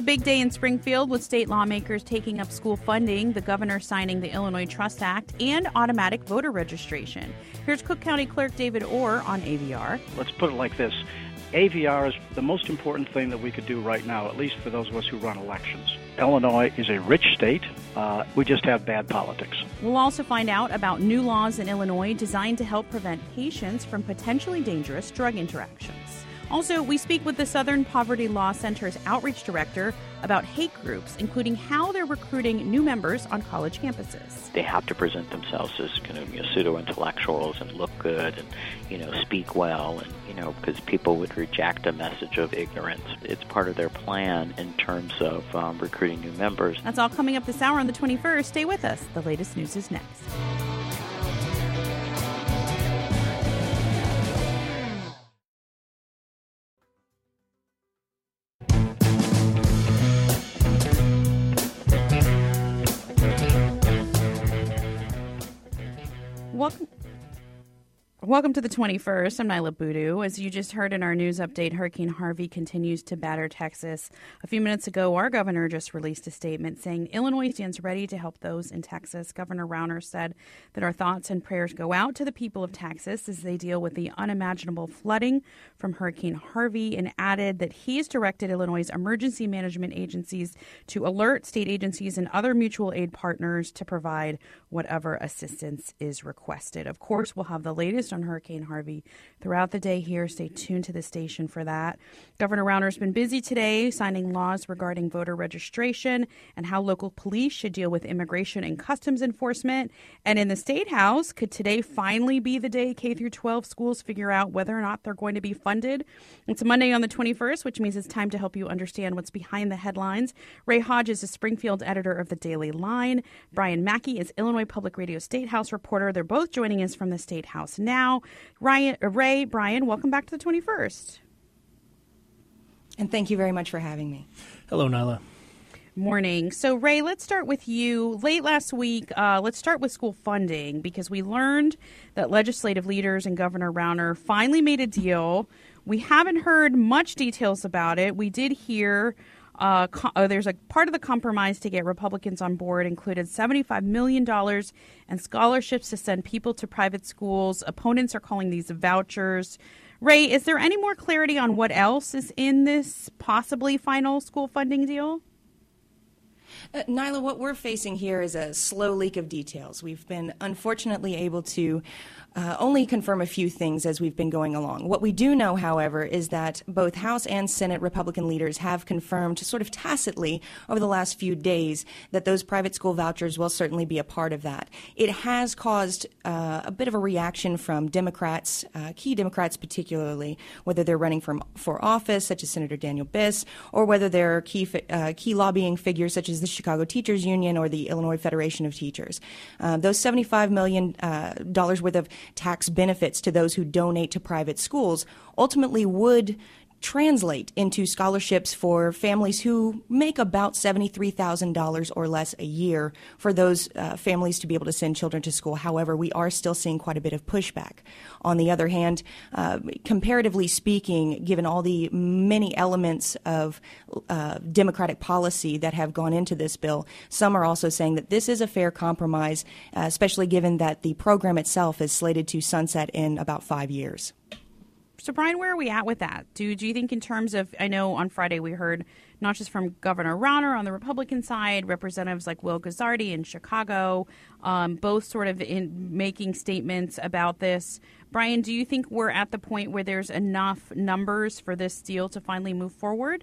big day in Springfield with state lawmakers taking up school funding, the governor signing the Illinois Trust Act, and automatic voter registration. Here's Cook County Clerk David Orr on AVR. Let's put it like this. AVR is the most important thing that we could do right now, at least for those of us who run elections. Illinois is a rich state. We just have bad politics. We'll also find out about new laws in Illinois designed to help prevent patients from potentially dangerous drug interactions. Also, we speak with the Southern Poverty Law Center's outreach director about hate groups, including how they're recruiting new members on college campuses. They have to present themselves as kind of pseudo-intellectuals and look good and, speak well and, because people would reject a message of ignorance. It's part of their plan in terms of recruiting new members. That's all coming up this hour on the 21st. Stay with us. The latest news is next. Welcome to the 21st. I'm Nyla Boodoo. As you just heard in our news update, Hurricane Harvey continues to batter Texas. A few minutes ago, our governor just released a statement saying Illinois stands ready to help those in Texas. Governor Rauner said that our thoughts and prayers go out to the people of Texas as they deal with the unimaginable flooding from Hurricane Harvey, and added that he's directed Illinois' emergency management agencies to alert state agencies and other mutual aid partners to provide whatever assistance is requested. Of course, we'll have the latest on Hurricane Harvey throughout the day here. Stay tuned to the station for that. Governor Rauner's been busy today signing laws regarding voter registration and how local police should deal with immigration and customs enforcement. And in the State House, could today finally be the day K through 12 schools figure out whether or not they're going to be funded? It's Monday on the 21st, which means it's time to help you understand what's behind the headlines. Ray Hodge is a Springfield editor of the Daily Line. Brian Mackey is Illinois Public Radio State House reporter. They're both joining us from the State House now. Ray, Brian, welcome back to the 21st. And thank you very much for having me. Hello, Nyla. Morning. So, Ray, let's start with you. Late last week, let's start with school funding, because we learned that legislative leaders and Governor Rauner finally made a deal. We haven't heard much details about it. We did hear there's a part of the compromise to get Republicans on board included $75 million and scholarships to send people to private schools. Opponents are calling these vouchers. Ray, is there any more clarity on what else is in this possibly final school funding deal? Nyla, what we're facing here is a slow leak of details. We've been unfortunately able to only confirm a few things as we've been going along. What we do know, however, is that both House and Senate Republican leaders have confirmed sort of tacitly over the last few days that those private school vouchers will certainly be a part of that. It has caused a bit of a reaction from Democrats, key Democrats particularly, whether they're running for office, such as Senator Daniel Biss, or whether they're key lobbying figures such as the Chicago Teachers Union or the Illinois Federation of Teachers. Those $75 million worth of tax benefits to those who donate to private schools ultimately would translate into scholarships for families who make about $73,000 or less a year for those families to be able to send children to school. However, we are still seeing quite a bit of pushback. On the other hand, comparatively speaking, given all the many elements of Democratic policy that have gone into this bill, some are also saying that this is a fair compromise, especially given that the program itself is slated to sunset in about 5 years. So, Brian, where are we at with that? Do you think in terms of, I know on Friday we heard not just from Governor Rauner on the Republican side, representatives like Will Guzzardi in Chicago, both sort of in making statements about this. Brian, do you think we're at the point where there's enough numbers for this deal to finally move forward?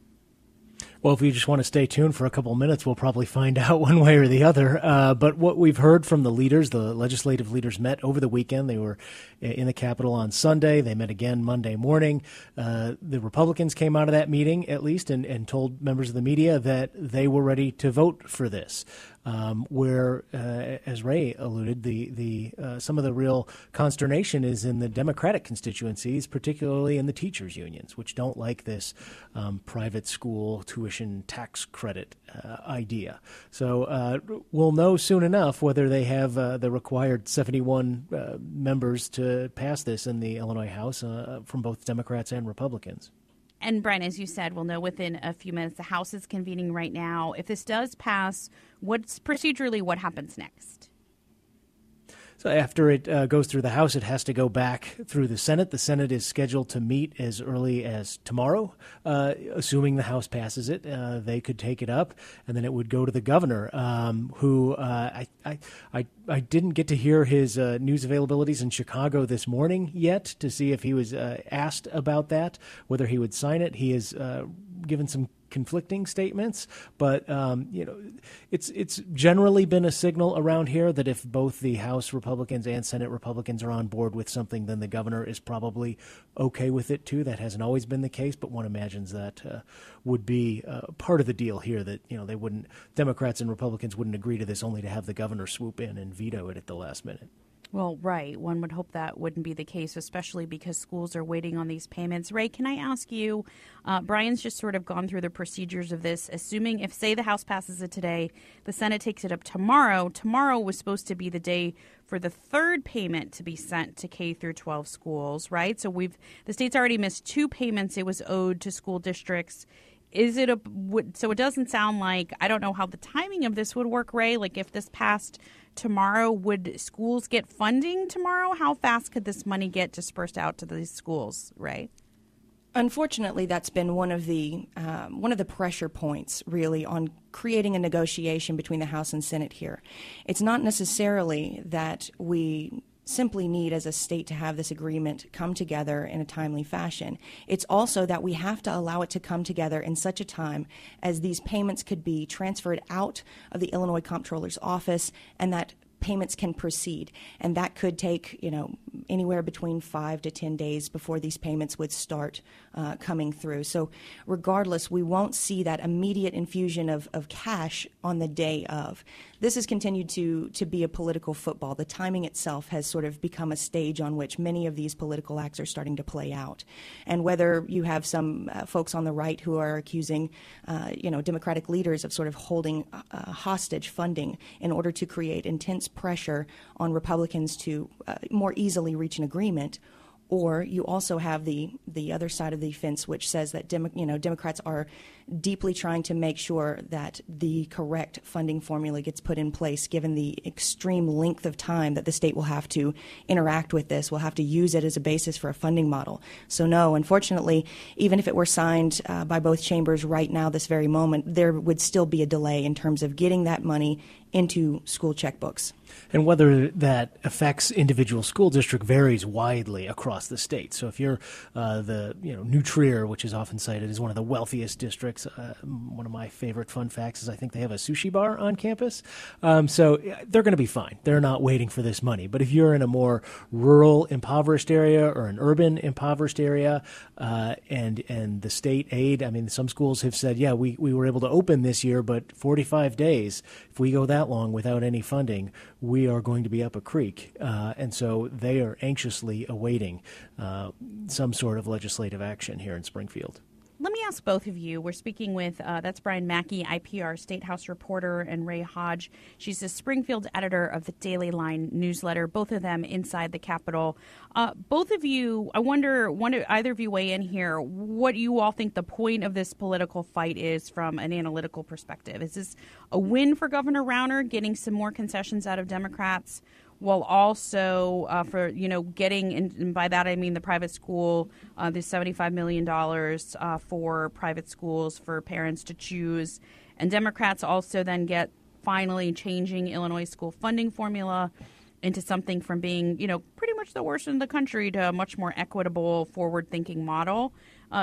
Well, if you just want to stay tuned for a couple of minutes, we'll probably find out one way or the other. But what we've heard from the leaders, the legislative leaders met over the weekend. They were in the Capitol on Sunday. They met again Monday morning. The Republicans came out of that meeting, at least, and told members of the media that they were ready to vote for this. Where, as Ray alluded, the some of the real consternation is in the Democratic constituencies, particularly in the teachers' unions, which don't like this private school tuition tax credit idea. So we'll know soon enough whether they have the required 71 members to pass this in the Illinois House from both Democrats and Republicans. And Brian, as you said, we'll know within a few minutes. The House is convening right now. If this does pass, what's procedurally what happens next? So after it goes through the House, it has to go back through the Senate. The Senate is scheduled to meet as early as tomorrow, assuming the House passes it. They could take it up, and then it would go to the governor, who I didn't get to hear his news availabilities in Chicago this morning yet to see if he was asked about that, whether he would sign it. He has given some conflicting statements, but it's generally been a signal around here that if both the House Republicans and Senate Republicans are on board with something, then the governor is probably okay with it too. That hasn't always been the case, but one imagines that would be part of the deal here. That they wouldn't, Democrats and Republicans wouldn't agree to this only to have the governor swoop in and veto it at the last minute. Well, right. One would hope that wouldn't be the case, especially because schools are waiting on these payments. Ray, can I ask you, Brian's just sort of gone through the procedures of this, assuming if, say, the House passes it today, the Senate takes it up tomorrow. Tomorrow was supposed to be the day for the third payment to be sent to K through 12 schools, right? So the state's already missed 2 payments it was owed to school districts. So it doesn't sound like, I don't know how the timing of this would work, Ray. Like if this passed tomorrow, would schools get funding tomorrow? How fast could this money get dispersed out to these schools, Ray? Unfortunately, that's been one of the pressure points, really, on creating a negotiation between the House and Senate here. It's not necessarily that we simply need as a state to have this agreement come together in a timely fashion. It's also that we have to allow it to come together in such a time as these payments could be transferred out of the Illinois Comptroller's office and that payments can proceed. And that could take, anywhere between 5 to 10 days before these payments would start coming through. So regardless, we won't see that immediate infusion of cash on the day of. This has continued to be a political football. The timing itself has sort of become a stage on which many of these political acts are starting to play out. And whether you have some folks on the right who are accusing, Democratic leaders of sort of holding hostage funding in order to create intense pressure on Republicans to more easily reach an agreement, or you also have the other side of the fence, which says that Democrats are deeply trying to make sure that the correct funding formula gets put in place, given the extreme length of time that the state will have to interact with this, will have to use it as a basis for a funding model. So no, unfortunately, even if it were signed by both chambers right now, this very moment, there would still be a delay in terms of getting that money into school checkbooks. And whether that affects individual school district varies widely across the state. So if you're New Trier, which is often cited as one of the wealthiest districts, one of my favorite fun facts is I think they have a sushi bar on campus. So they're going to be fine. They're not waiting for this money. But if you're in a more rural, impoverished area or an urban, impoverished area, and the state aid, I mean, some schools have said, yeah, we were able to open this year, but 45 days, if we go that long without any funding, we are going to be up a creek. And so they are anxiously awaiting some sort of legislative action here in Springfield. Let me ask both of you. We're speaking with, that's Brian Mackey, IPR State House reporter, and Ray Hodge. She's the Springfield editor of the Daily Line newsletter, both of them inside the Capitol. Both of you, I wonder either of you weigh in here, what you all think the point of this political fight is from an analytical perspective. Is this a win for Governor Rauner, getting some more concessions out of Democrats, while also for getting, and by that I mean the private school, the $75 million for private schools for parents to choose, and Democrats also then get finally changing Illinois school funding formula into something from being pretty much the worst in the country to a much more equitable, forward-thinking model.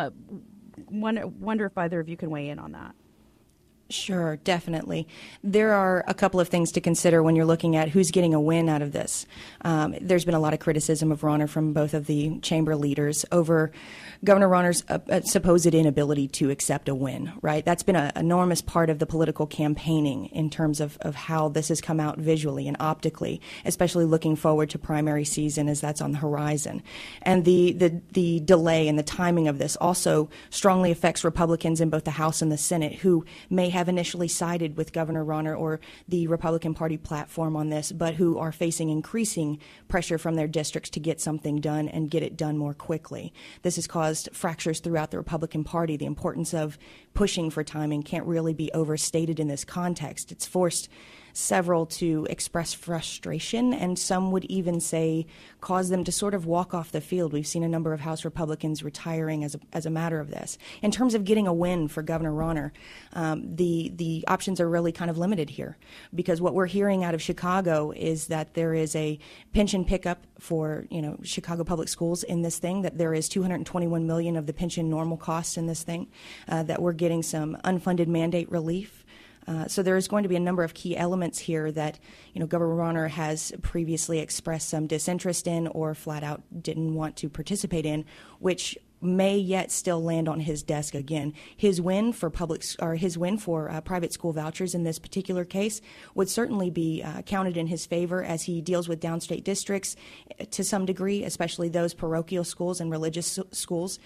Wonder if either of you can weigh in on that. Sure, definitely. There are a couple of things to consider when you're looking at who's getting a win out of this. There's been a lot of criticism of Rauner from both of the chamber leaders over Governor Rauner's supposed inability to accept a win, right? That's been an enormous part of the political campaigning in terms of how this has come out visually and optically, especially looking forward to primary season as that's on the horizon. And the delay and the timing of this also strongly affects Republicans in both the House and the Senate, who may have initially sided with Governor Rauner or the Republican Party platform on this, but who are facing increasing pressure from their districts to get something done and get it done more quickly. This has caused fractures throughout the Republican Party. The importance of pushing for timing can't really be overstated in this context. It's forced several to express frustration, and some would even say cause them to sort of walk off the field. We've seen a number of House Republicans retiring as a matter of this. In terms of getting a win for Governor Rauner, the options are really kind of limited here, because what we're hearing out of Chicago is that there is a pension pickup for Chicago Public Schools in this thing, that there is $221 million of the pension normal costs in this thing, that we're getting some unfunded mandate relief. So there is going to be a number of key elements here that, Governor Rauner has previously expressed some disinterest in or flat out didn't want to participate in, which may yet still land on his desk again. His win for private school vouchers in this particular case would certainly be counted in his favor as he deals with downstate districts to some degree, especially those parochial schools and religious schools,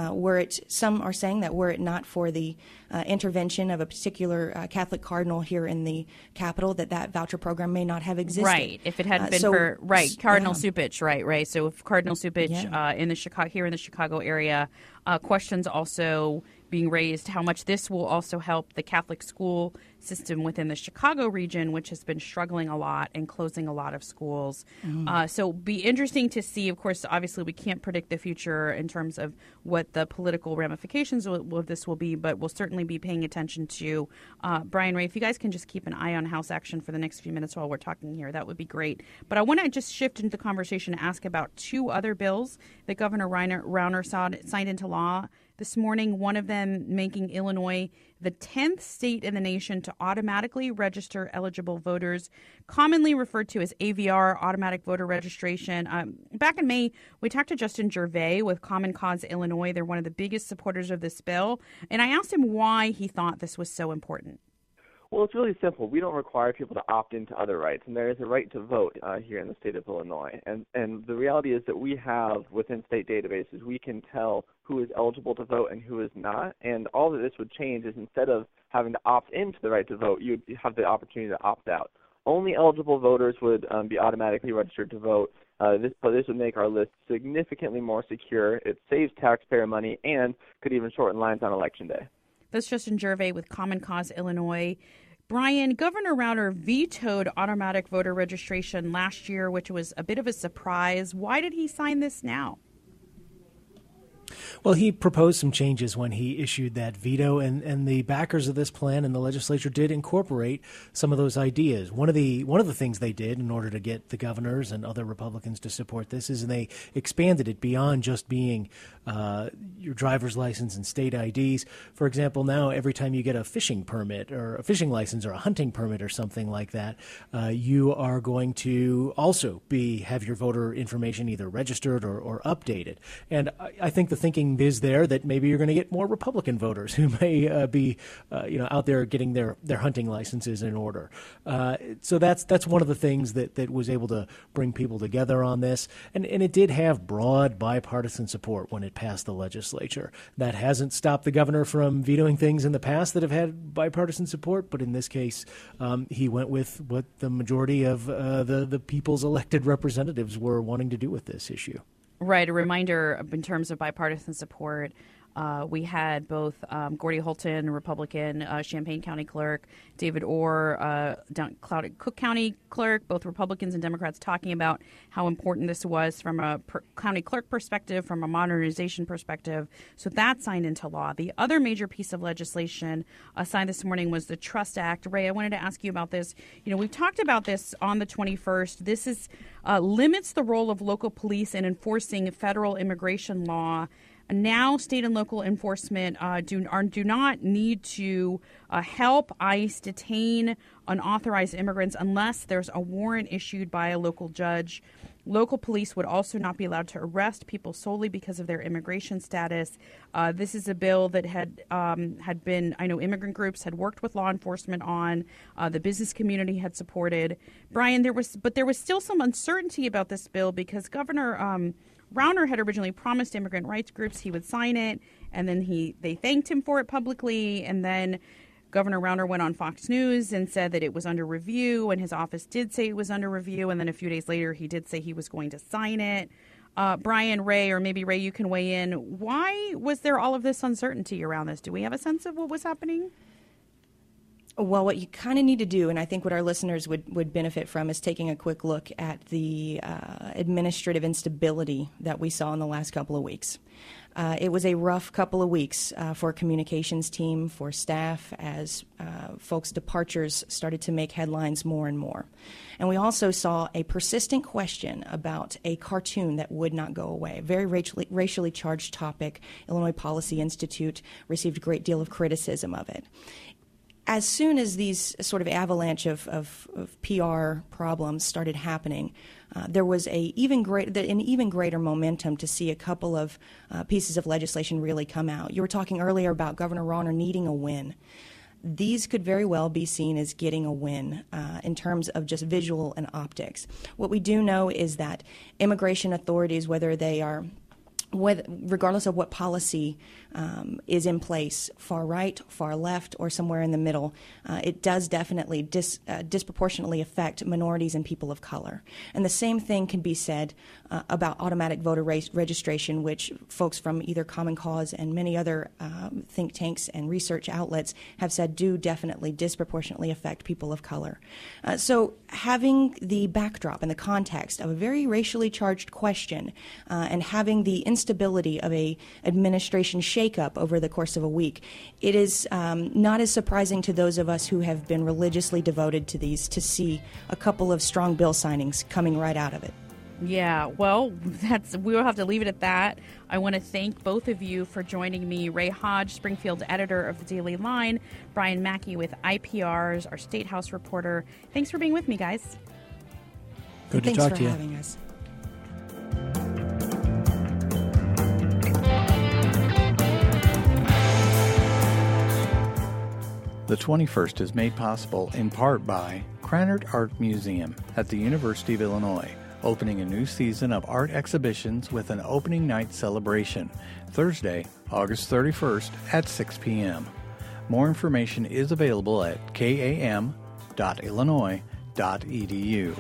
some are saying that were it not for the intervention of a particular Catholic cardinal here in the capital, that voucher program may not have existed. Right. If it hadn't been for Cardinal Cupich, right. So if Cardinal Cupich here in the Chicago area, questions also being raised how much this will also help the Catholic school system within the Chicago region, which has been struggling a lot and closing a lot of schools. So be interesting to see. Of course, obviously, we can't predict the future in terms of what the political ramifications of this will be, but we'll certainly be paying attention to. Brian Ray, if you guys can just keep an eye on House action for the next few minutes while we're talking here, that would be great. But I want to just shift into the conversation and ask about two other bills that Governor Rauner signed into law this morning, one of them making Illinois the 10th state in the nation to automatically register eligible voters, commonly referred to as AVR, automatic voter registration. Back in May, we talked to Justin Gervais with Common Cause Illinois. They're one of the biggest supporters of this bill. And I asked him why he thought this was so important. Well, it's really simple. We don't require people to opt into other rights, and there is a right to vote here in the state of Illinois. And the reality is that we have, within state databases, we can tell who is eligible to vote and who is not. And all that this would change is instead of having to opt into the right to vote, you would have the opportunity to opt out. Only eligible voters would be automatically registered to vote. This would make our list significantly more secure. It saves taxpayer money and could even shorten lines on Election Day. That's Justin Gervais with Common Cause Illinois. Brian, Governor Rauner vetoed automatic voter registration last year, which was a bit of a surprise. Why did he sign this now? Well, he proposed some changes when he issued that veto, and the backers of this plan in the legislature did incorporate some of those ideas. One of the things they did in order to get the governors and other Republicans to support this is they expanded it beyond just being your driver's license and state IDs. For example, now every time you get a fishing permit or a fishing license or a hunting permit or something like that, you are going to also have your voter information either registered or updated. And I think the thinking is there that maybe you're going to get more Republican voters who may be out there getting their hunting licenses in order. So that's one of the things that was able to bring people together on this. And it did have broad bipartisan support when it passed the legislature. That hasn't stopped the governor from vetoing things in the past that have had bipartisan support, but in this case, he went with what the majority of the people's elected representatives were wanting to do with this issue. Right. A reminder in terms of bipartisan support. We had both Gordy Holton, Republican, Champaign County Clerk, David Orr, Cook County Clerk, both Republicans and Democrats talking about how important this was from a county clerk perspective, from a modernization perspective. So that signed into law. The other major piece of legislation signed this morning was the Trust Act. Ray, I wanted to ask you about this. We've talked about this on the 21st. This is limits the role of local police in enforcing federal immigration law. Now, state and local enforcement do not need to help ICE detain unauthorized immigrants unless there's a warrant issued by a local judge. Local police would also not be allowed to arrest people solely because of their immigration status. This is a bill that had been, I know immigrant groups had worked with law enforcement on, the business community had supported. Brian, there was still some uncertainty about this bill because Governor Rauner had originally promised immigrant rights groups he would sign it, and then they thanked him for it publicly, and then Governor Rauner went on Fox News and said that it was under review, and his office did say it was under review, and then a few days later he did say he was going to sign it. Brian, Ray, or maybe Ray, you can weigh in. Why was there all of this uncertainty around this? Do we have a sense of what was happening? Well, what you kind of need to do, and I think what our listeners would benefit from, is taking a quick look at the administrative instability that we saw in the last couple of weeks. It was a rough couple of weeks for a communications team, for staff, as folks' departures started to make headlines more and more. And we also saw a persistent question about a cartoon that would not go away. A very racially charged topic. Illinois Policy Institute received a great deal of criticism of it. As soon as these sort of avalanche of PR problems started happening, there was an even greater momentum to see a couple of pieces of legislation really come out. You were talking earlier about Governor Rauner needing a win. These could very well be seen as getting a win in terms of just visual and optics. What we do know is that immigration authorities, regardless of what policy is in place, far right, far left, or somewhere in the middle, it does definitely disproportionately affect minorities and people of color. And the same thing can be said about automatic voter registration, which folks from either Common Cause and many other think tanks and research outlets have said do definitely disproportionately affect people of color. So having the backdrop and the context of a very racially charged question and having the instability of a administration shakeup over the course of a week, it is not as surprising to those of us who have been religiously devoted to these to see a couple of strong bill signings coming right out of it. Yeah, well, we will have to leave it at that. I want to thank both of you for joining me. Ray Hodge, Springfield editor of the Daily Line, Brian Mackey with IPRs, our State House reporter. Thanks for being with me, guys. Good to talk to you. Thanks for having us. The 21st is made possible in part by Krannert Art Museum at the University of Illinois, opening a new season of art exhibitions with an opening night celebration, Thursday, August 31st at 6 p.m. More information is available at kam.illinois.edu.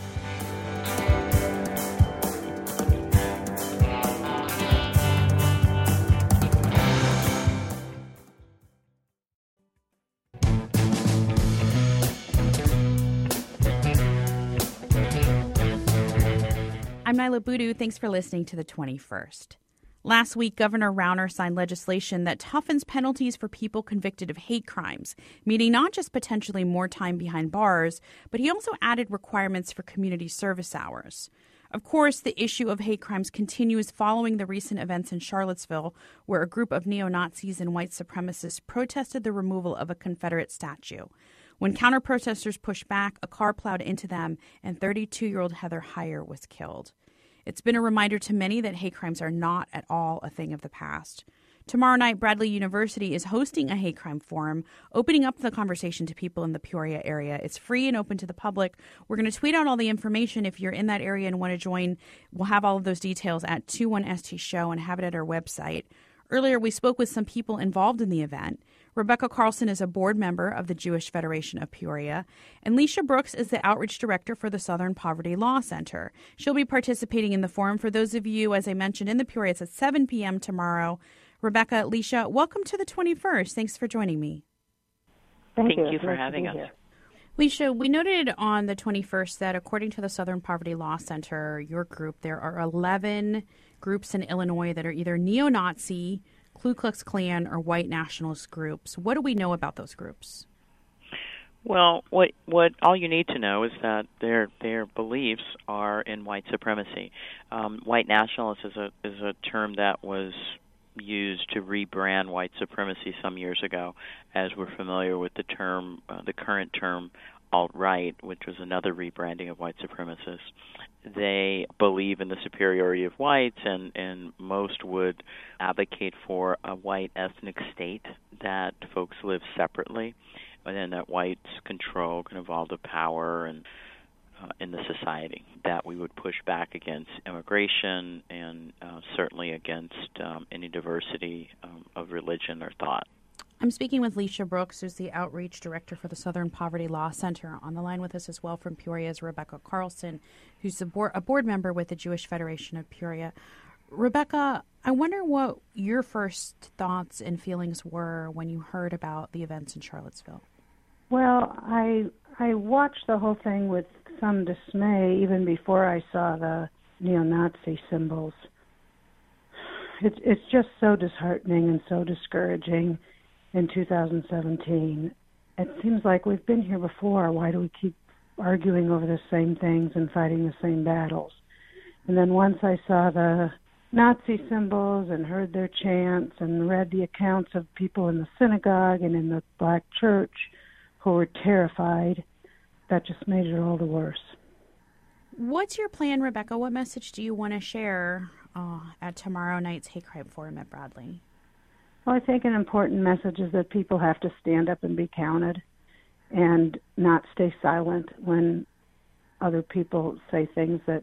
I'm Nyla Boodoo. Thanks for listening to the 21st. Last week, Governor Rauner signed legislation that toughens penalties for people convicted of hate crimes, meaning not just potentially more time behind bars, but he also added requirements for community service hours. Of course, the issue of hate crimes continues following the recent events in Charlottesville, where a group of neo-Nazis and white supremacists protested the removal of a Confederate statue. When counter-protesters pushed back, a car plowed into them, and 32-year-old Heather Heyer was killed. It's been a reminder to many that hate crimes are not at all a thing of the past. Tomorrow night, Bradley University is hosting a hate crime forum, opening up the conversation to people in the Peoria area. It's free and open to the public. We're going to tweet out all the information. If you're in that area and want to join, we'll have all of those details at 21ST Show and have it at our website. Earlier, we spoke with some people involved in the event. Rebecca Carlson is a board member of the Jewish Federation of Peoria, and Leisha Brooks is the outreach director for the Southern Poverty Law Center. She'll be participating in the forum. For those of you, as I mentioned, in the Peoria, it's at 7 p.m. tomorrow. Rebecca, Leisha, welcome to the 21st. Thanks for joining me. Thank you for having us. Leisha, we noted on the 21st that according to the Southern Poverty Law Center, your group, there are 11 groups in Illinois that are either neo-Nazi, Ku Klux Klan, or white nationalist groups. What do we know about those groups? Well, what all you need to know is that their beliefs are in white supremacy. White nationalist is a term that was used to rebrand white supremacy some years ago, as we're familiar with the term, the current term, alt-right, which was another rebranding of white supremacists. They believe in the superiority of whites, and most would advocate for a white ethnic state, that folks live separately, and then that whites control kind of all the power and in the society, that we would push back against immigration and certainly against any diversity of religion or thought. I'm speaking with Leisha Brooks, who's the Outreach Director for the Southern Poverty Law Center. On the line with us as well from Peoria is Rebecca Carlson, who's a board member with the Jewish Federation of Peoria. Rebecca, I wonder what your first thoughts and feelings were when you heard about the events in Charlottesville. Well, I watched the whole thing with some dismay even before I saw the neo-Nazi symbols. It's just so disheartening and so discouraging in 2017. It seems like we've been here before. Why do we keep arguing over the same things and fighting the same battles? And then once I saw the Nazi symbols and heard their chants and read the accounts of people in the synagogue and in the black church who were terrified, that just made it all the worse. What's your plan, Rebecca? What message do you want to share at tomorrow night's Hate Crime Forum at Bradley? Well, I think an important message is that people have to stand up and be counted and not stay silent when other people say things that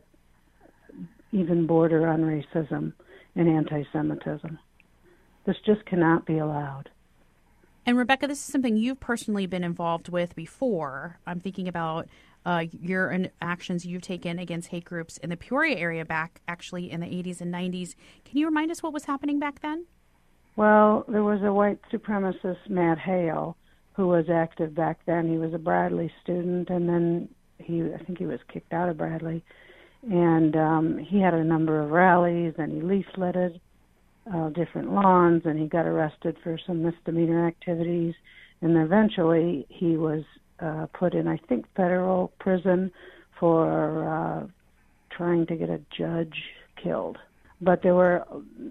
even border on racism and anti-Semitism. This just cannot be allowed. And Rebecca, this is something you've personally been involved with before. I'm thinking about your actions you've taken against hate groups in the Peoria area back actually in the 80s and 90s. Can you remind us what was happening back then? Well, there was a white supremacist, Matt Hale, who was active back then. He was a Bradley student, and then I think he was kicked out of Bradley. And he had a number of rallies, and he leafleted different lawns, and he got arrested for some misdemeanor activities. And eventually he was put in, I think, federal prison for trying to get a judge killed. But there were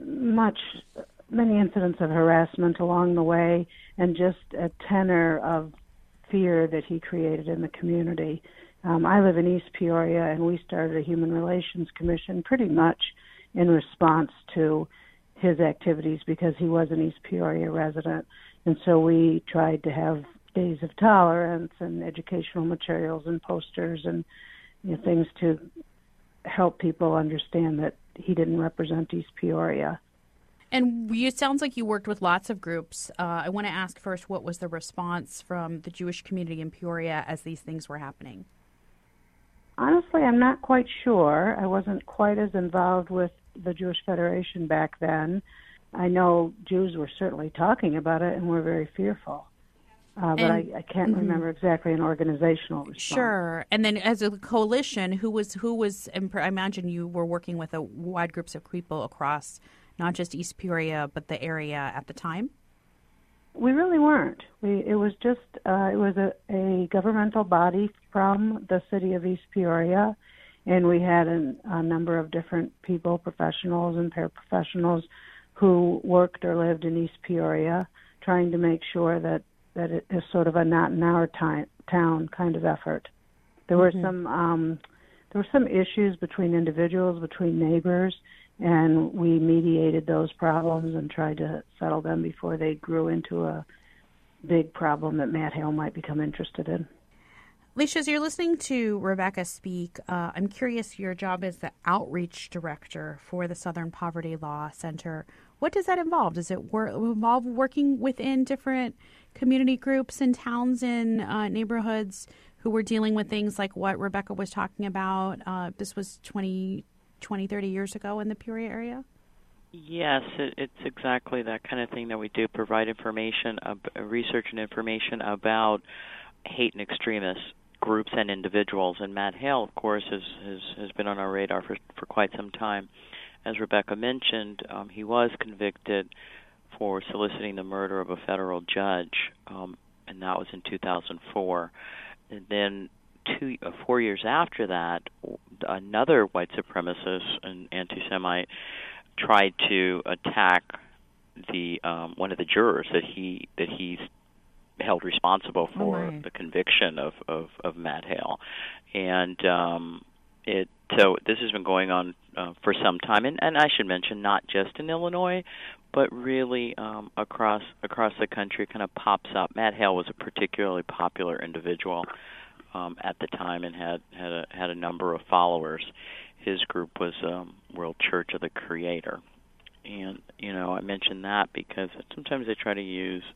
many incidents of harassment along the way, and just a tenor of fear that he created in the community. I live in East Peoria, and we started a Human Relations Commission pretty much in response to his activities because he was an East Peoria resident. And so we tried to have days of tolerance and educational materials and posters and things to help people understand that he didn't represent East Peoria. And it sounds like you worked with lots of groups. I want to ask first, what was the response from the Jewish community in Peoria as these things were happening? Honestly, I'm not quite sure. I wasn't quite as involved with the Jewish Federation back then. I know Jews were certainly talking about it and were very fearful. But I can't remember exactly an organizational response. Sure. And then as a coalition, who was? I imagine you were working with a wide groups of people across not just East Peoria, but the area at the time? We really weren't. It was just it was a governmental body from the city of East Peoria, and we had a number of different people, professionals and paraprofessionals, who worked or lived in East Peoria, trying to make sure that it is sort of a not in our town kind of effort. There were some issues between individuals, between neighbors, and we mediated those problems and tried to settle them before they grew into a big problem that Matt Hale might become interested in. Leisha, as you're listening to Rebecca speak, I'm curious, your job as the outreach director for the Southern Poverty Law Center. What does that involve? Does it involve working within different community groups and towns and neighborhoods who were dealing with things like what Rebecca was talking about? This was 20, 30 years ago in the Peoria area? Yes, it's exactly that kind of thing that we do, provide information, research and information about hate and extremist groups and individuals. And Matt Hale, of course, has been on our radar for quite some time. As Rebecca mentioned, he was convicted for soliciting the murder of a federal judge, and that was in 2004. And then 4 years after that, another white supremacist and anti-Semite tried to attack the one of the jurers that he held responsible for the conviction of Matt Hale, and so this has been going on for some time, and I should mention not just in Illinois, but really across the country. Kind of pops up. Matt Hale was a particularly popular individual at the time and had a number of followers. His group was World Church of the Creator, and I mention that because sometimes they try to use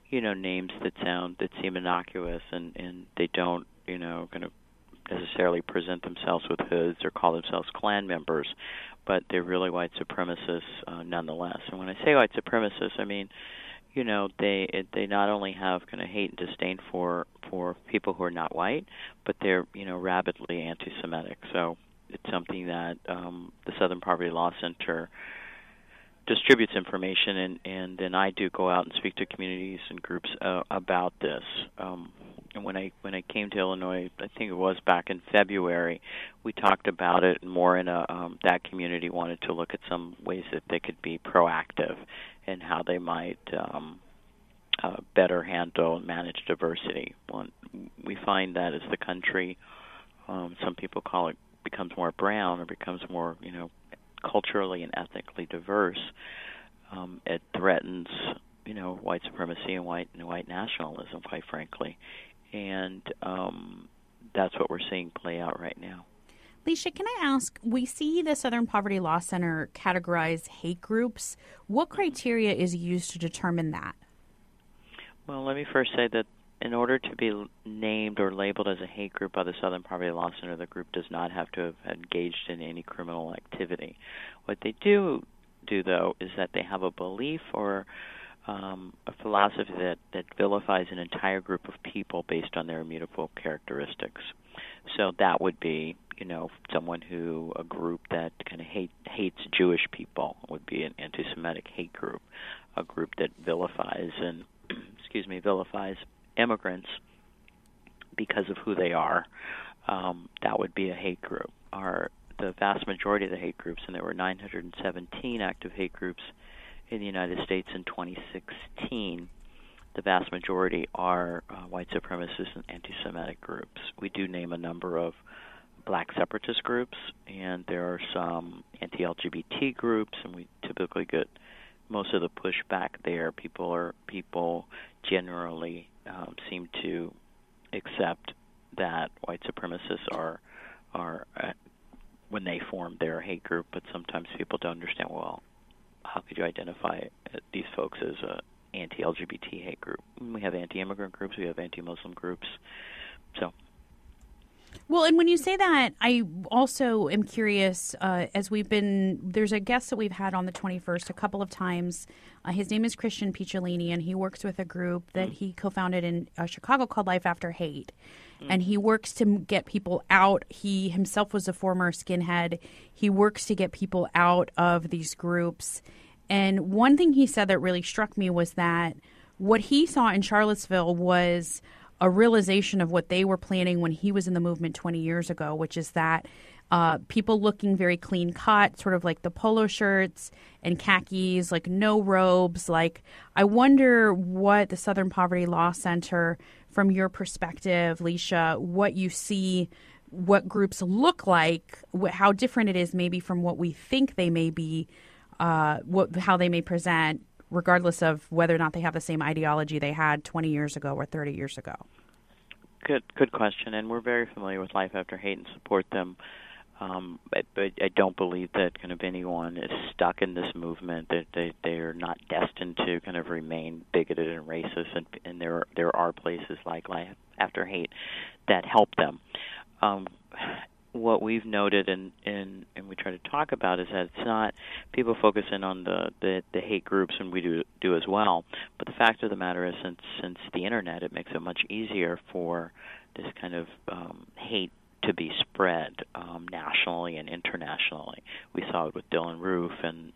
names that seem innocuous, and they don't, kind of necessarily present themselves with hoods or call themselves Klan members, but they're really white supremacists nonetheless. And when I say white supremacists, I mean, they not only have kind of hate and disdain for people who are not white, but they're rabidly anti-Semitic. So it's something that the Southern Poverty Law Center distributes information, and then I do go out and speak to communities and groups about this. And when I came to Illinois, I think it was back in February, we talked about it more in that community wanted to look at some ways that they could be proactive and how they might better handle and manage diversity. We find that as the country, some people call it, becomes more brown or becomes more, culturally and ethnically diverse, it threatens, white supremacy and white nationalism, quite frankly. And that's what we're seeing play out right now. Leisha, can I ask, we see the Southern Poverty Law Center categorize hate groups. What criteria is used to determine that? Well, let me first say that in order to be named or labeled as a hate group by the Southern Poverty Law Center, the group does not have to have engaged in any criminal activity. What they do though, is that they have a belief or a philosophy that vilifies an entire group of people based on their immutable characteristics. So that would be, a group that kind of hates Jewish people would be an anti-Semitic hate group. A group that vilifies immigrants because of who they are, that would be a hate group. The vast majority of the hate groups, and there were 917 active hate groups in the United States in 2016, the vast majority are white supremacist and anti-Semitic groups. We do name a number of black separatist groups, and there are some anti-LGBT groups, and we typically get most of the pushback there. People generally seem to accept that white supremacists are when they form their hate group, but sometimes people don't understand, well, how could you identify these folks as a anti-LGBT hate group? We have anti-immigrant groups, we have anti-Muslim groups. So. Well, and when you say that, I also am curious, there's a guest that we've had on the 21st a couple of times. His name is Christian Picciolini, and he works with a group that he co-founded in Chicago called Life After Hate. And he works to get people out. He himself was a former skinhead. He works to get people out of these groups. And one thing he said that really struck me was that what he saw in Charlottesville was a realization of what they were planning when he was in the movement 20 years ago, which is that people looking very clean cut, sort of like the polo shirts and khakis, like no robes. Like, I wonder what the Southern Poverty Law Center, from your perspective, Leisha, what you see, what groups look like, how different it is maybe from what we think they may be, how they may present, regardless of whether or not they have the same ideology they had 20 years ago or 30 years ago. Good question, and we're very familiar with Life After Hate and support them. But I don't believe that kind of anyone is stuck in this movement, that they are not destined to kind of remain bigoted and racist, and there are places like Life After Hate that help them. What we've noted and we try to talk about is that it's not people focus in on the hate groups, and we do as well. But the fact of the matter is, since the internet, it makes it much easier for this kind of hate to be spread nationally and internationally. We saw it with Dylan Roof and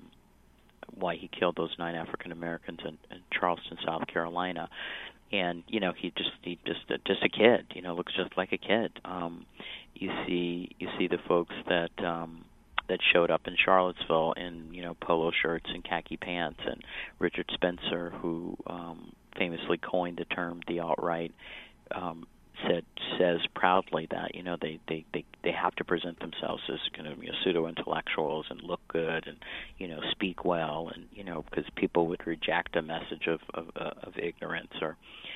why he killed those 9 African Americans in Charleston, South Carolina. And he's just a kid. Looks just like a kid. You see the folks that showed up in Charlottesville in polo shirts and khaki pants, and Richard Spencer, who famously coined the term the alt-right, says proudly that they have to present themselves as kind of pseudo-intellectuals and look good and speak well, and because people would reject a message of ignorance, or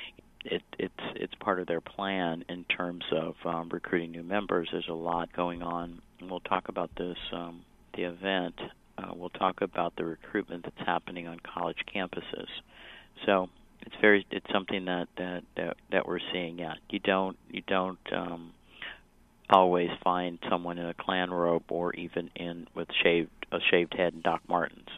it's part of their plan in terms of recruiting new members. There's a lot going on, and we'll talk about this the event. We'll talk about the recruitment that's happening on college campuses. So it's something that we're seeing. Yeah, you don't always find someone in a Klan robe or even with a shaved head and Doc Martens.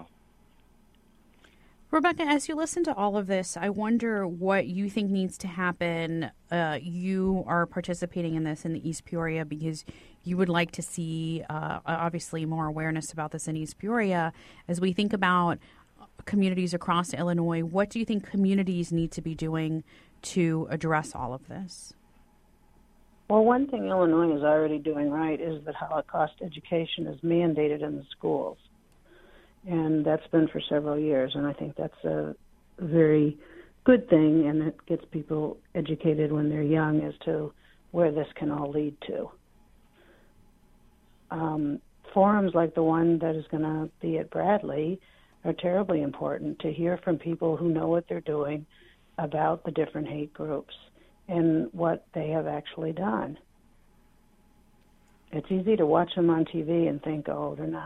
Rebecca, as you listen to all of this, I wonder what you think needs to happen. You are participating in this in the East Peoria because you would like to see, obviously, more awareness about this in East Peoria. As we think about communities across Illinois, what do you think communities need to be doing to address all of this? Well, one thing Illinois is already doing right is that Holocaust education is mandated in the schools. And that's been for several years, and I think that's a very good thing, and it gets people educated when they're young as to where this can all lead to. Forums like the one that is going to be at Bradley are terribly important to hear from people who know what they're doing about the different hate groups and what they have actually done. It's easy to watch them on TV and think, oh, they're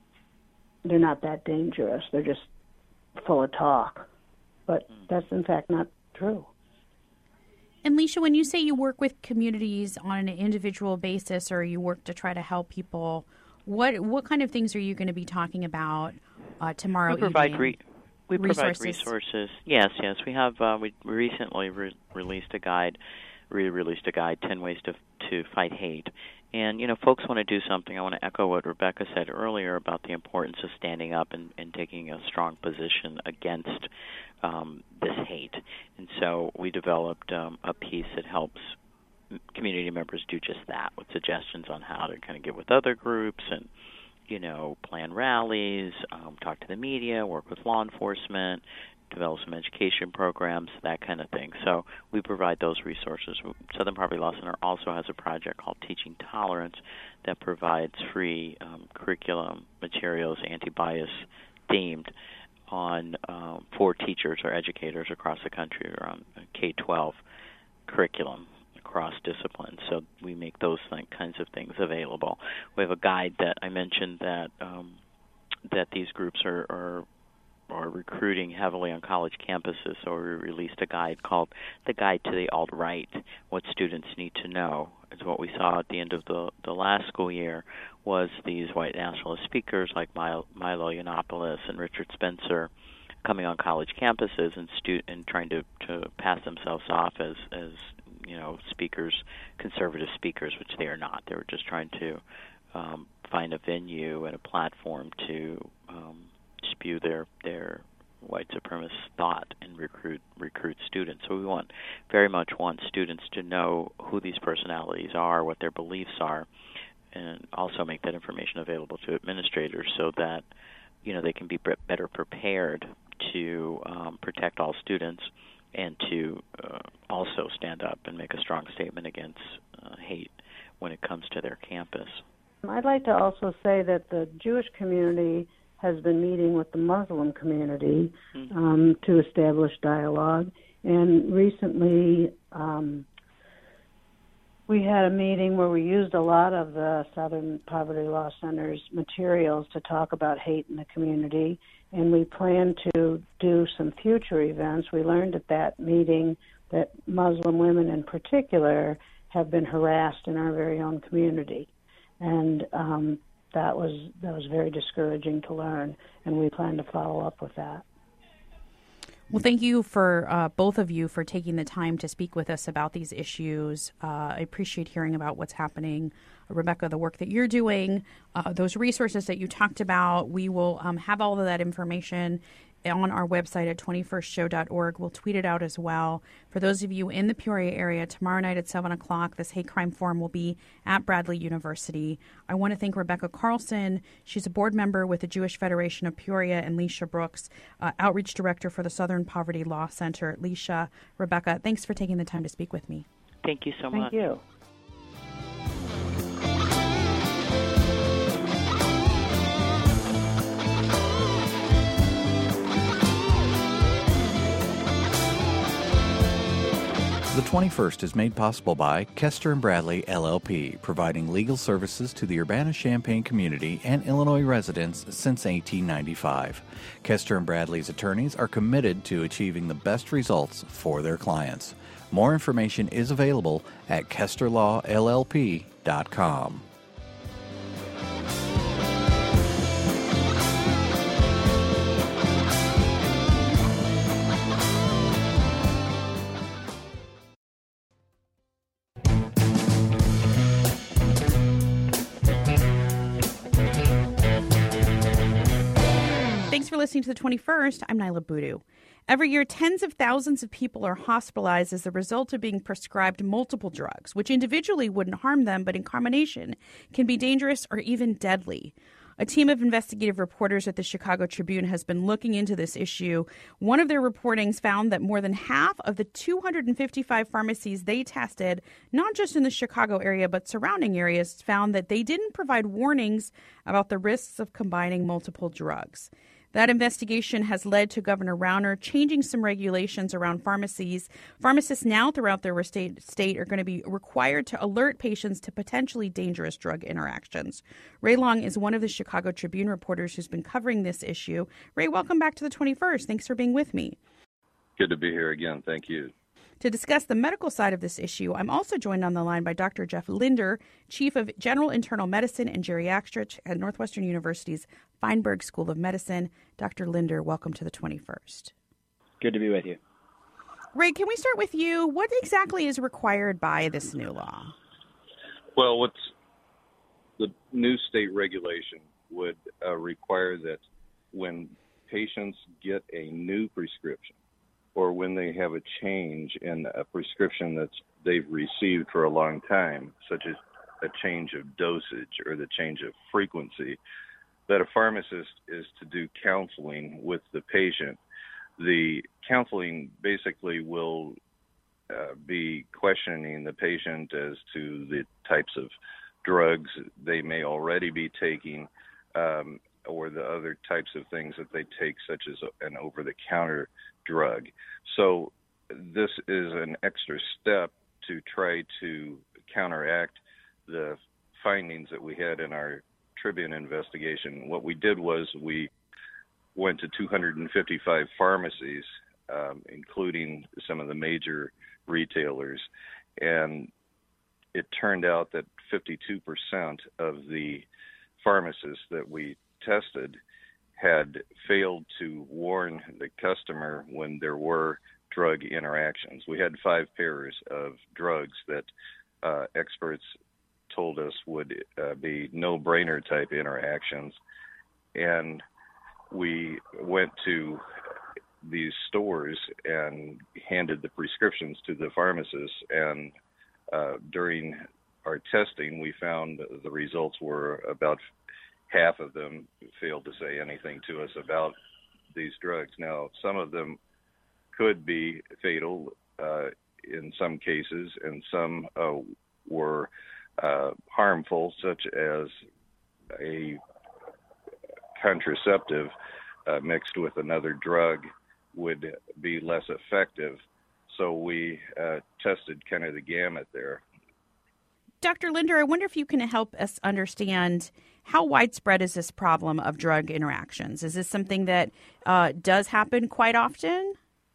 not that dangerous. They're just full of talk. But that's, in fact, not true. And, Leisha, when you say you work with communities on an individual basis or you work to try to help people, what kind of things are you going to be talking about tomorrow evening? We provide resources. Yes. We have. We recently released a guide, 10 Ways to Fight Hate. And, folks want to do something. I want to echo what Rebecca said earlier about the importance of standing up and taking a strong position against this hate. And so we developed a piece that helps community members do just that, with suggestions on how to kind of get with other groups and, plan rallies, talk to the media, work with law enforcement, develop some education programs, that kind of thing. So we provide those resources. Southern Poverty Law Center also has a project called Teaching Tolerance that provides free curriculum materials, anti-bias themed, on for teachers or educators across the country around K-12 curriculum across disciplines. So we make those kinds of things available. We have a guide that I mentioned that these groups are recruiting heavily on college campuses, so we released a guide called The Guide to the Alt-Right, What Students Need to Know. It's what we saw at the end of the last school year was these white nationalist speakers like Milo Yiannopoulos and Richard Spencer coming on college campuses and trying to pass themselves off as speakers, conservative speakers, which they are not. They were just trying to find a venue and a platform to spew their white supremacist thought and recruit students. So we very much want students to know who these personalities are, what their beliefs are, and also make that information available to administrators so that they can be better prepared to protect all students and to also stand up and make a strong statement against hate when it comes to their campus. I'd like to also say that the Jewish community has been meeting with the Muslim community to establish dialogue. And recently we had a meeting where we used a lot of the Southern Poverty Law Center's materials to talk about hate in the community, and we plan to do some future events. We learned at that meeting that Muslim women in particular have been harassed in our very own community. And that was very discouraging to learn, and we plan to follow up with that. Well, thank you for both of you for taking the time to speak with us about these issues. I appreciate hearing about what's happening. Rebecca, the work that you're doing, those resources that you talked about, we will have all of that information on our website at 21stshow.org. We'll tweet it out as well. For those of you in the Peoria area, tomorrow night at 7 o'clock, this hate crime forum will be at Bradley University. I want to thank Rebecca Carlson. She's a board member with the Jewish Federation of Peoria, and Leisha Brooks, outreach director for the Southern Poverty Law Center. Leisha, Rebecca, thanks for taking the time to speak with me. Thank you so much. Thank you. The 21st is made possible by Kester and Bradley, LLP, providing legal services to the Urbana-Champaign community and Illinois residents since 1895. Kester and Bradley's attorneys are committed to achieving the best results for their clients. More information is available at kesterlawllp.com. Thanks for listening to the 21st. I'm Nyla Boodoo. Every year, tens of thousands of people are hospitalized as a result of being prescribed multiple drugs, which individually wouldn't harm them, but in combination can be dangerous or even deadly. A team of investigative reporters at the Chicago Tribune has been looking into this issue. One of their reportings found that more than half of the 255 pharmacies they tested, not just in the Chicago area but surrounding areas, found that they didn't provide warnings about the risks of combining multiple drugs. That investigation has led to Governor Rauner changing some regulations around pharmacies. Pharmacists now throughout their state are going to be required to alert patients to potentially dangerous drug interactions. Ray Long is one of the Chicago Tribune reporters who's been covering this issue. Ray, welcome back to the 21st. Thanks for being with me. Good to be here again. Thank you. To discuss the medical side of this issue, I'm also joined on the line by Dr. Jeff Linder, Chief of General Internal Medicine and Geriatrics at Northwestern University's Feinberg School of Medicine. Dr. Linder, welcome to the 21st. Good to be with you. Ray, can we start with you? What exactly is required by this new law? Well, what's the new state regulation would require that when patients get a new prescription, or when they have a change in a prescription that they've received for a long time, such as a change of dosage or the change of frequency, that a pharmacist is to do counseling with the patient. The counseling basically will be questioning the patient as to the types of drugs they may already be taking, or the other types of things that they take, such as an over-the-counter drug. So this is an extra step to try to counteract the findings that we had in our Tribune investigation. What we did was we went to 255 pharmacies, including some of the major retailers, and it turned out that 52% of the pharmacists that we tested had failed to warn the customer when there were drug interactions. We had 5 pairs of drugs that experts told us would be no-brainer type interactions, and we went to these stores and handed the prescriptions to the pharmacists, and during our testing we found the results were about half of them failed to say anything to us about these drugs. Now, some of them could be fatal in some cases, and some were harmful, such as a contraceptive mixed with another drug would be less effective. So we tested kind of the gamut there. Dr. Linder, I wonder if you can help us understand how widespread is this problem of drug interactions? Is this something that does happen quite often?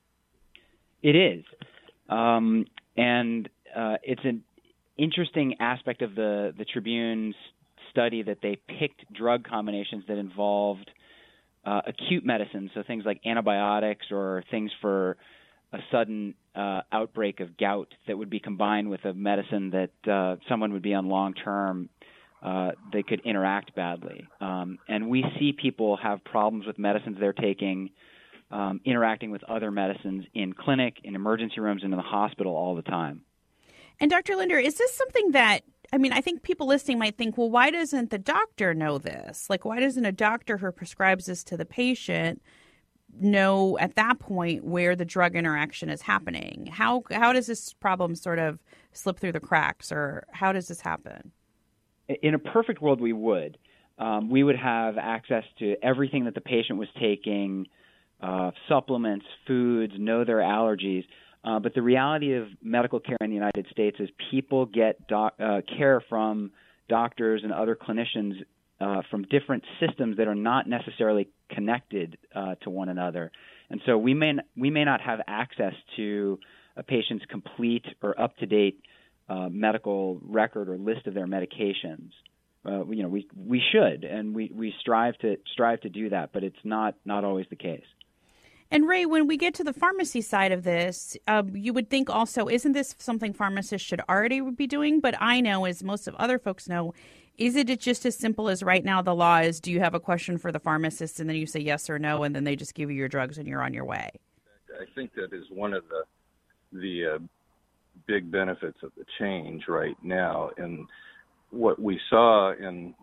It is. And it's an interesting aspect of the Tribune's study that they picked drug combinations that involved acute medicine, so things like antibiotics or things for a sudden outbreak of gout that would be combined with a medicine that someone would be on long-term, they could interact badly. And we see people have problems with medicines they're taking, interacting with other medicines in clinic, in emergency rooms, and in the hospital all the time. And Dr. Linder, is this something that, I think people listening might think, well, why doesn't the doctor know this? Like, why doesn't a doctor who prescribes this to the patient know at that point where the drug interaction is happening? How does this problem sort of slip through the cracks, or how does this happen? In a perfect world, we would. We would have access to everything that the patient was taking, supplements, foods, know their allergies. But the reality of medical care in the United States is people get care from doctors and other clinicians from different systems that are not necessarily connected to one another. And so we may not have access to a patient's complete or up-to-date medical record or list of their medications. We should, and we strive to do that, but it's not always the case. And Ray, when we get to the pharmacy side of this, you would think also, isn't this something pharmacists should already be doing? But I know, as most of other folks know, is it just as simple as right now the law is, do you have a question for the pharmacist, and then you say yes or no, and then they just give you your drugs and you're on your way? I think that is one of the big benefits of the change right now. And what we saw in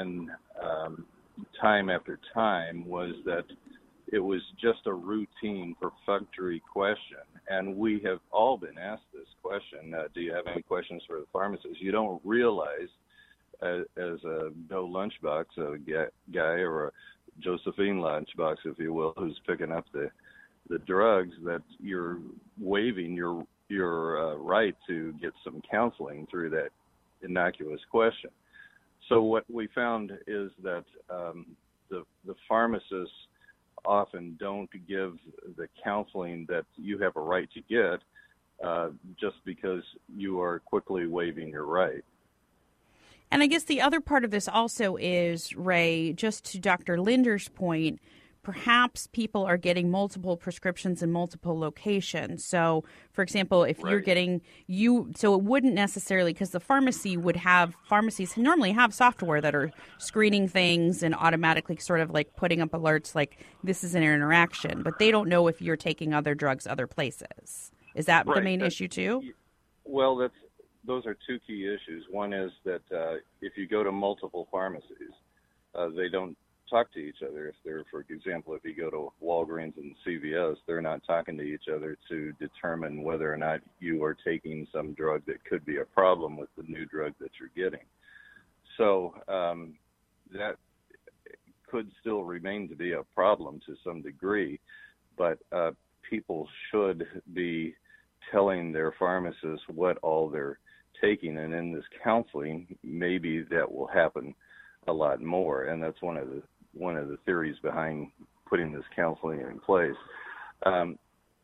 time after time was that it was just a routine perfunctory question. And we have all been asked this question, do you have any questions for the pharmacist? You don't realize as a Joe Lunchbox, a guy, or a Josephine Lunchbox, if you will, who's picking up the drugs, that you're waiving your right to get some counseling through that innocuous question. So what we found is that the pharmacists often don't give the counseling that you have a right to get just because you are quickly waiving your right. And I guess the other part of this also is, Ray, just to Dr. Linder's point, perhaps people are getting multiple prescriptions in multiple locations. So, for example, if you're getting so it wouldn't necessarily, because the pharmacies normally have software that are screening things and automatically sort of like putting up alerts like this is an interaction, but they don't know if you're taking other drugs other places. Is that the main issue too? Well, those are two key issues. One is that if you go to multiple pharmacies, they don't talk to each other. If they're, for example, if you go to Walgreens and CVS, they're not talking to each other to determine whether or not you are taking some drug that could be a problem with the new drug that you're getting. So that could still remain to be a problem to some degree, but people should be telling their pharmacists what all they're taking, and in this counseling, maybe that will happen a lot more, and that's one of the theories behind putting this counseling in place. And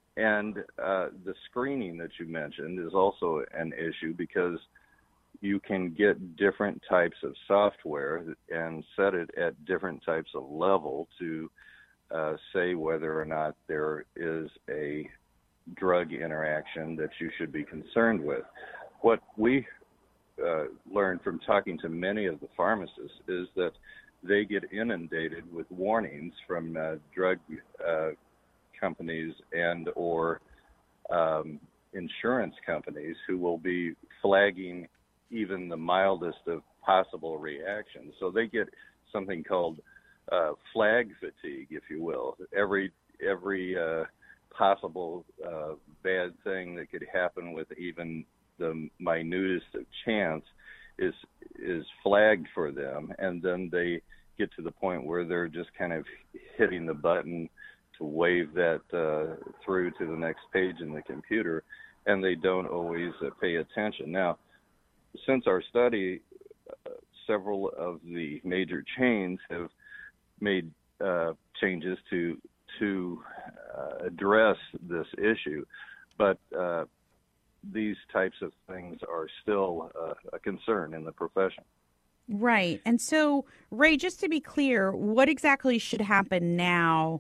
the screening that you mentioned is also an issue because you can get different types of software and set it at different types of level to say whether or not there is a drug interaction that you should be concerned with. What we learned from talking to many of the pharmacists is that they get inundated with warnings from drug companies and or insurance companies who will be flagging even the mildest of possible reactions. So they get something called flag fatigue, if you will. Every possible bad thing that could happen with even the minutest of chance is flagged for them, and then they get to the point where they're just kind of hitting the button to wave that through to the next page in the computer, and they don't always pay attention. Now, since our study, several of the major chains have made changes to address this issue, but these types of things are still a concern in the profession. Right. And so, Ray, just to be clear, what exactly should happen now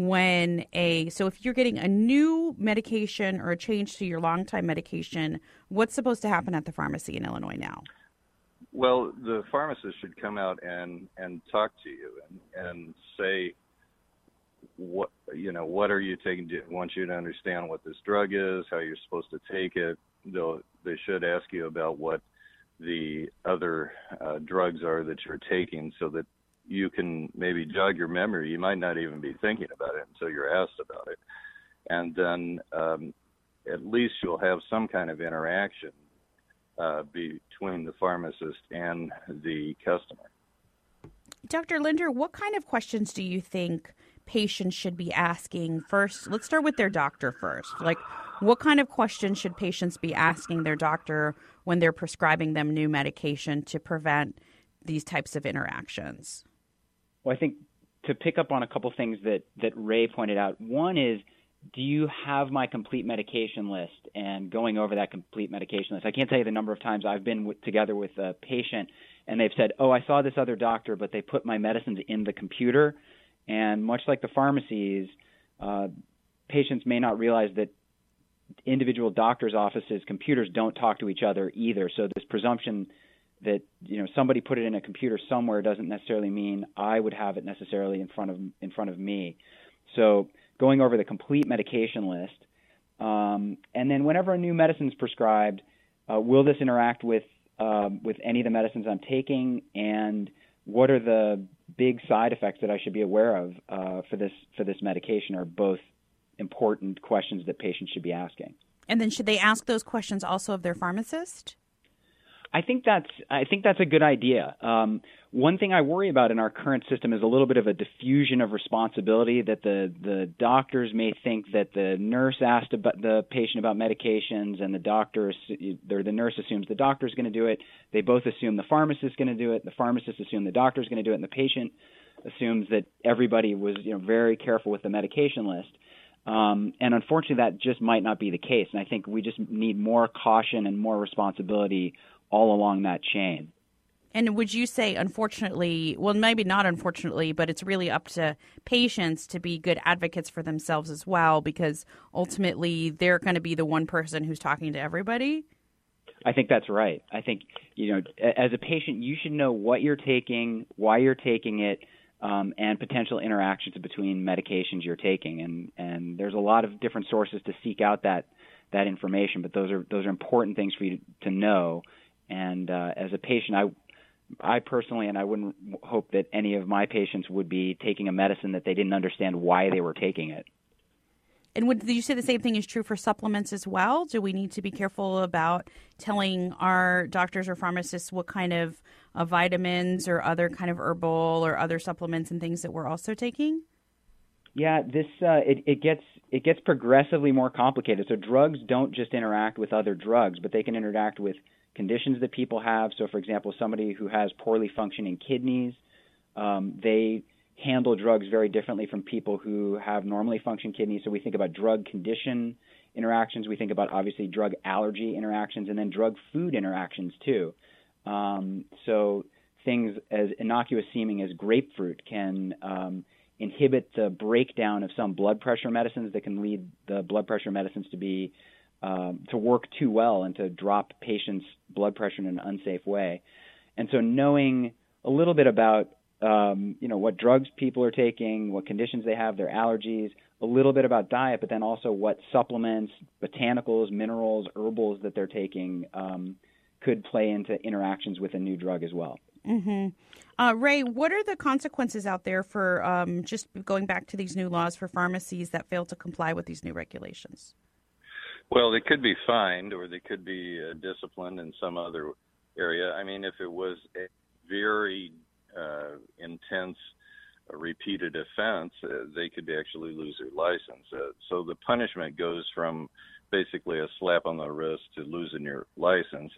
so if you're getting a new medication or a change to your long-time medication, what's supposed to happen at the pharmacy in Illinois now? Well, the pharmacist should come out and talk to you and say, what are you taking? I want you to understand what this drug is, how you're supposed to take it. They should ask you about what the other drugs are that you're taking so that you can maybe jog your memory. You might not even be thinking about it until you're asked about it. And then at least you'll have some kind of interaction between the pharmacist and the customer. Dr. Linder, what kind of questions do you think patients should be asking first. Let's start with their doctor first. Like, what kind of questions should patients be asking their doctor when they're prescribing them new medication to prevent these types of interactions? Well, I think to pick up on a couple things that Ray pointed out, one is, do you have my complete medication list? And going over that complete medication list, I can't tell you the number of times I've been together with a patient and they've said, oh, I saw this other doctor, but they put my medicines in the computer. And much like the pharmacies, patients may not realize that individual doctors' offices' computers don't talk to each other either. So this presumption that somebody put it in a computer somewhere doesn't necessarily mean I would have it necessarily in front of me. So going over the complete medication list, and then whenever a new medicine is prescribed, will this interact with any of the medicines I'm taking, and what are the big side effects that I should be aware of for this medication, are both important questions that patients should be asking. And then should they ask those questions also of their pharmacist? I think that's a good idea. One thing I worry about in our current system is a little bit of a diffusion of responsibility, that the doctors may think that the nurse asked about the patient about medications, and the nurse assumes the doctor's going to do it. They both assume the pharmacist is going to do it. The pharmacist assumes the doctor's going to do it, and the patient assumes that everybody was very careful with the medication list. And unfortunately, that just might not be the case. And I think we just need more caution and more responsibility all along that chain. And would you say, unfortunately, well, maybe not unfortunately, but it's really up to patients to be good advocates for themselves as well, because ultimately they're going to be the one person who's talking to everybody? I think that's right. I think, as a patient, you should know what you're taking, why you're taking it, and potential interactions between medications you're taking. And there's a lot of different sources to seek out that information, but those are important things for you to know. And as a patient, I personally, and I wouldn't hope that any of my patients would be taking a medicine that they didn't understand why they were taking it. And did you say the same thing is true for supplements as well? Do we need to be careful about telling our doctors or pharmacists what kind of vitamins or other kind of herbal or other supplements and things that we're also taking? Yeah, it gets progressively more complicated. So drugs don't just interact with other drugs, but they can interact with conditions that people have. So, for example, somebody who has poorly functioning kidneys, they handle drugs very differently from people who have normally functioning kidneys. So we think about drug condition interactions. We think about, obviously, drug allergy interactions, and then drug-food interactions, too. So things as innocuous seeming as grapefruit can inhibit the breakdown of some blood pressure medicines that can lead the blood pressure medicines to work too well and to drop patients' blood pressure in an unsafe way. And so knowing a little bit about what drugs people are taking, what conditions they have, their allergies, a little bit about diet, but then also what supplements, botanicals, minerals, herbals that they're taking could play into interactions with a new drug as well. Mm-hmm. Ray, what are the consequences out there for just going back to these new laws for pharmacies that fail to comply with these new regulations? Well, they could be fined, or they could be disciplined in some other area. I mean, if it was a very intense, repeated offense, they could actually lose their license. So the punishment goes from basically a slap on the wrist to losing your license.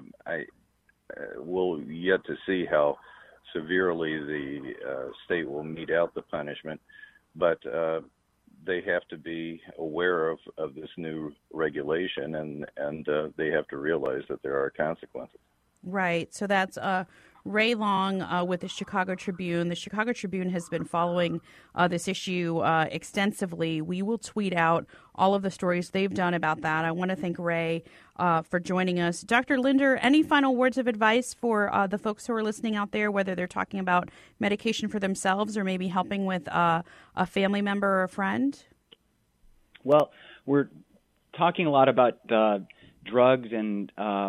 We'll yet to see how severely the state will mete out the punishment, but they have to be aware of this new regulation, and they have to realize that there are consequences. Right. So that's Ray Long with the Chicago Tribune. The Chicago Tribune has been following this issue extensively. We will tweet out all of the stories they've done about that. I want to thank Ray for joining us. Dr. Linder, any final words of advice for the folks who are listening out there, whether they're talking about medication for themselves or maybe helping with a family member or a friend? Well, we're talking a lot about drugs and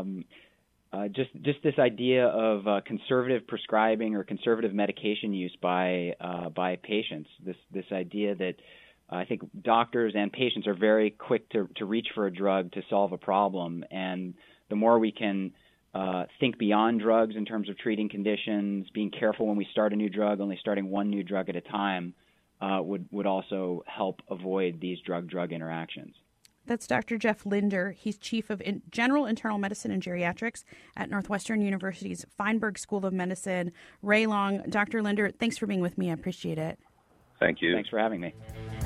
just this idea of conservative prescribing or conservative medication use by patients. This idea that I think doctors and patients are very quick to reach for a drug to solve a problem, and the more we can think beyond drugs in terms of treating conditions, being careful when we start a new drug, only starting one new drug at a time, would also help avoid these drug-drug interactions. That's Dr. Jeff Linder. He's Chief of General Internal Medicine and Geriatrics at Northwestern University's Feinberg School of Medicine. Ray Long, Dr. Linder, thanks for being with me. I appreciate it. Thank you. Thanks for having me.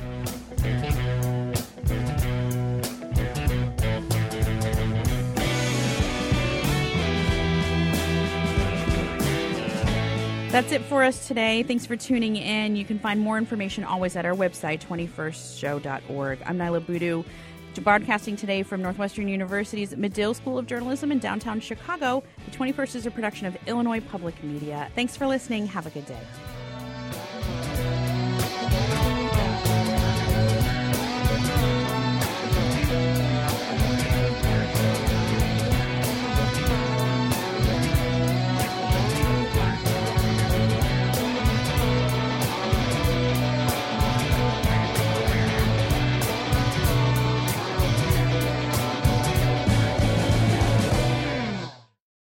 That's it for us today. Thanks for tuning in. You can find more information always at our website, 21stshow.org. I'm Nyla Boodoo, broadcasting today from Northwestern University's Medill School of Journalism in downtown Chicago. The 21st is a production of Illinois Public Media. Thanks for listening. Have a good day.